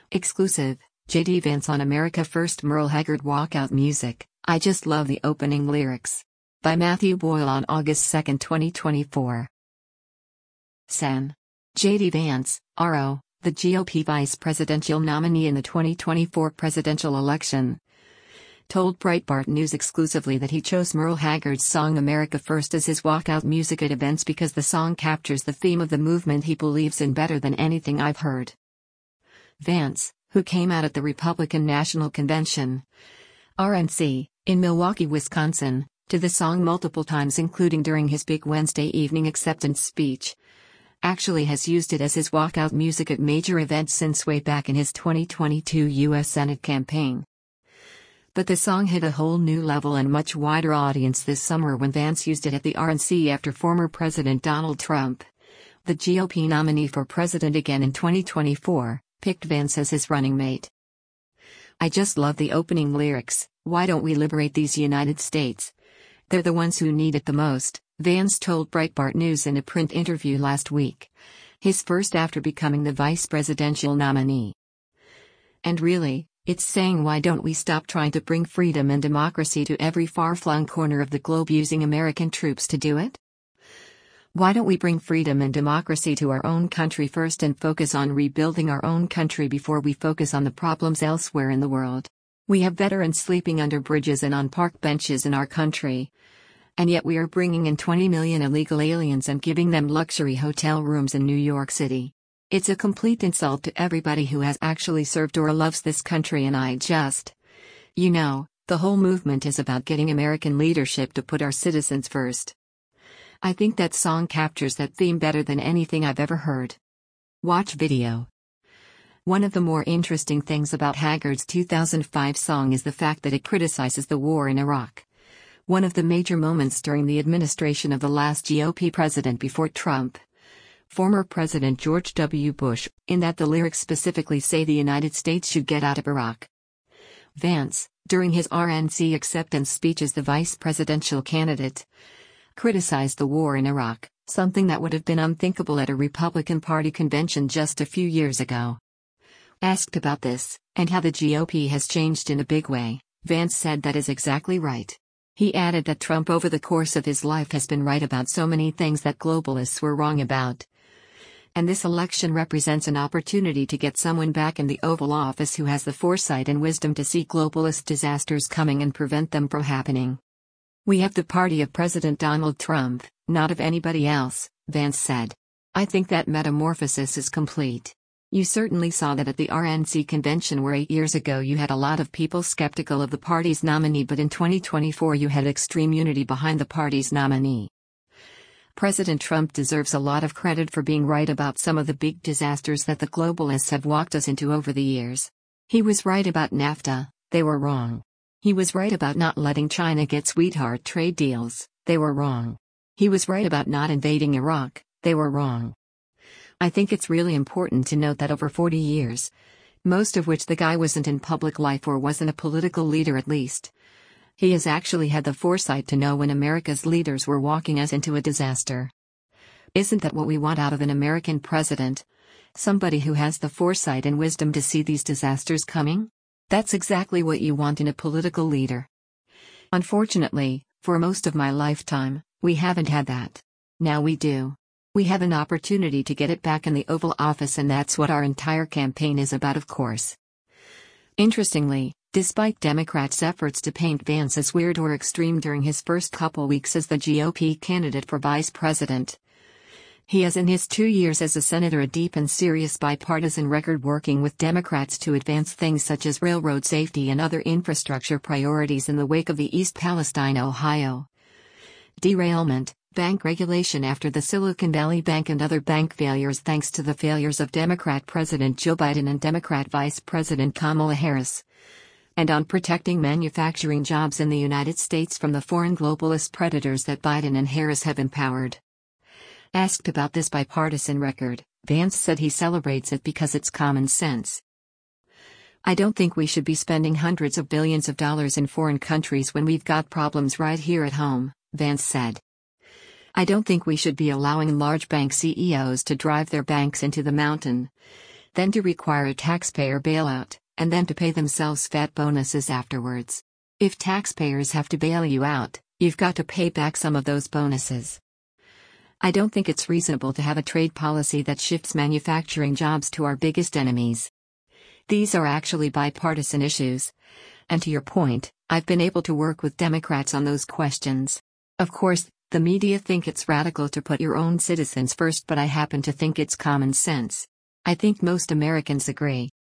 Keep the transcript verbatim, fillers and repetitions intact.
Exclusive, J D Vance on America First Merle Haggard walkout music, I just love the opening lyrics. By Matthew Boyle on August second twenty twenty-four. Sen. J D Vance, R O, the G O P vice presidential nominee in the twenty twenty-four presidential election, told Breitbart News exclusively that he chose Merle Haggard's song America First as his walkout music at events because the song captures the theme of the movement he believes in better than anything I've heard. Vance, who came out at the Republican National Convention, R N C, in Milwaukee, Wisconsin, to the song multiple times including during his big Wednesday evening acceptance speech, actually has used it as his walkout music at major events since way back in his twenty twenty-two U S Senate campaign. But the song hit a whole new level and much wider audience this summer when Vance used it at the R N C after former President Donald Trump, the G O P nominee for president again in twenty twenty-four, picked Vance as his running mate. I just love the opening lyrics, "Why don't we liberate these United States? They're the ones who need it the most," Vance told Breitbart News in a print interview last week, his first after becoming the vice presidential nominee. And really, it's saying why don't we stop trying to bring freedom and democracy to every far-flung corner of the globe using American troops to do it? Why don't we bring freedom and democracy to our own country first and focus on rebuilding our own country before we focus on the problems elsewhere in the world? We have veterans sleeping under bridges and on park benches in our country, and yet we are bringing in twenty million illegal aliens and giving them luxury hotel rooms in New York City. It's a complete insult to everybody who has actually served or loves this country, and I just... You know, the whole movement is about getting American leadership to put our citizens first. I think that song captures that theme better than anything I've ever heard. Watch video. One of the more interesting things about Haggard's two thousand five song is the fact that it criticizes the war in Iraq, one of the major moments during the administration of the last G O P president before Trump, former President George W. Bush, in that the lyrics specifically say the United States should get out of Iraq. Vance, during his R N C acceptance speech as the vice presidential candidate, criticized the war in Iraq, something that would have been unthinkable at a Republican Party convention just a few years ago. Asked about this, and how the G O P has changed in a big way, Vance said that is exactly right. He added that Trump over the course of his life has been right about so many things that globalists were wrong about. And this election represents an opportunity to get someone back in the Oval Office who has the foresight and wisdom to see globalist disasters coming and prevent them from happening. We have the party of President Donald Trump, not of anybody else, Vance said. I think that metamorphosis is complete. You certainly saw that at the R N C convention where eight years ago you had a lot of people skeptical of the party's nominee, but in twenty twenty-four you had extreme unity behind the party's nominee. President Trump deserves a lot of credit for being right about some of the big disasters that the globalists have walked us into over the years. He was right about NAFTA, they were wrong. He was right about not letting China get sweetheart trade deals, they were wrong. He was right about not invading Iraq, they were wrong. I think it's really important to note that over forty years, most of which the guy wasn't in public life or wasn't a political leader at least, he has actually had the foresight to know when America's leaders were walking us into a disaster. Isn't that what we want out of an American president? Somebody who has the foresight and wisdom to see these disasters coming? That's exactly what you want in a political leader. Unfortunately, for most of my lifetime, we haven't had that. Now we do. We have an opportunity to get it back in the Oval Office, and that's what our entire campaign is about, of course. Interestingly, despite Democrats' efforts to paint Vance as weird or extreme during his first couple weeks as the G O P candidate for vice president, he has in his two years as a senator a deep and serious bipartisan record working with Democrats to advance things such as railroad safety and other infrastructure priorities in the wake of the East Palestine, Ohio derailment, bank regulation after the Silicon Valley Bank and other bank failures thanks to the failures of Democrat President Joe Biden and Democrat Vice President Kamala Harris, and on protecting manufacturing jobs in the United States from the foreign globalist predators that Biden and Harris have empowered. Asked about this bipartisan record, Vance said he celebrates it because it's common sense. I don't think we should be spending hundreds of billions of dollars in foreign countries when we've got problems right here at home, Vance said. I don't think we should be allowing large bank C E Os to drive their banks into the mountain. then to require a taxpayer bailout, and then to pay themselves fat bonuses afterwards. If taxpayers have to bail you out, you've got to pay back some of those bonuses. I don't think it's reasonable to have a trade policy that shifts manufacturing jobs to our biggest enemies. These are actually bipartisan issues. And to your point, I've been able to work with Democrats on those questions. Of course, the media think it's radical to put your own citizens first, but I happen to think it's common sense. I think most Americans agree.